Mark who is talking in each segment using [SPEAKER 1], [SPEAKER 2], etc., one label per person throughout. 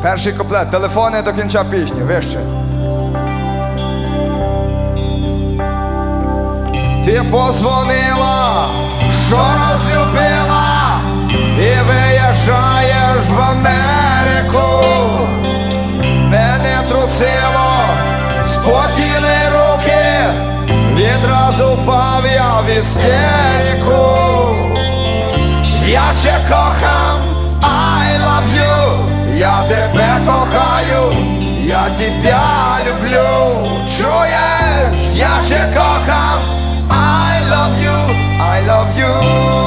[SPEAKER 1] Перший куплет, телефони до кінця пісні, вище. Ти позвонила, що розлюбила, і виїжджаєш в Америку. Мене трусило, спотіли руки, відразу впав я в істерику. Я ще кохам, I love you, я тебе кохаю, я тебя люблю. Чуєш, я ще кохам, I love you, I love you.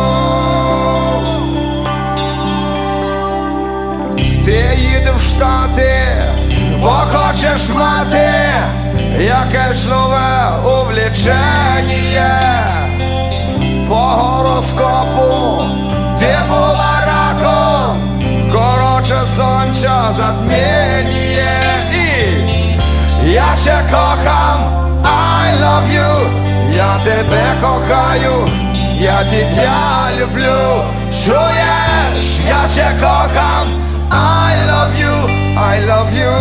[SPEAKER 1] Ти їдеш в Штати, бо хочеш мати якесь нове увлечення. По гороскопу ти була раком, короче, сонця затміння. І я ще кохам, I love you, я тебе кохаю, я тебя люблю. Чуєш, я ще кохам, I love you, I love you.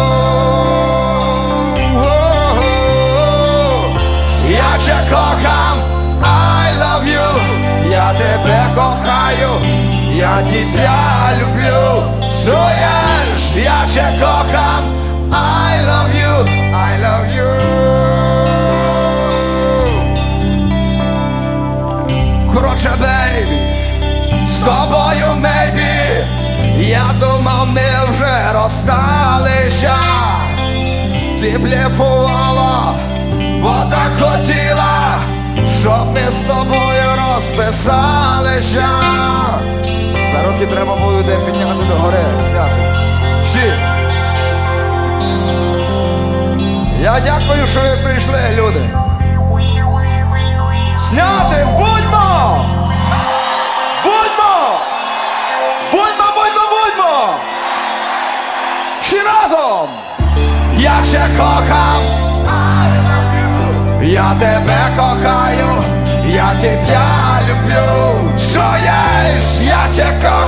[SPEAKER 1] Я ще кохам, I love you, я тебе кохаю, я тебя люблю. Чуєш, я ще кохам, I love you, I love you. Короче, бейбі, з тобою, мейбі, я думав, ми вже розсталися. Ти блефувала, бо так хотіла, щоб ми з тобою розписалися. Тепер руки треба буде підняти догори, зняти. Всі. Я дякую, що ви прийшли, люди. Зняти, будьмо! Будьмо! Будьмо, будьмо, будьмо! Всі разом! Я ще кохам, я тебе кохаю, я тебя люблю. Чуєш, я ще кохам.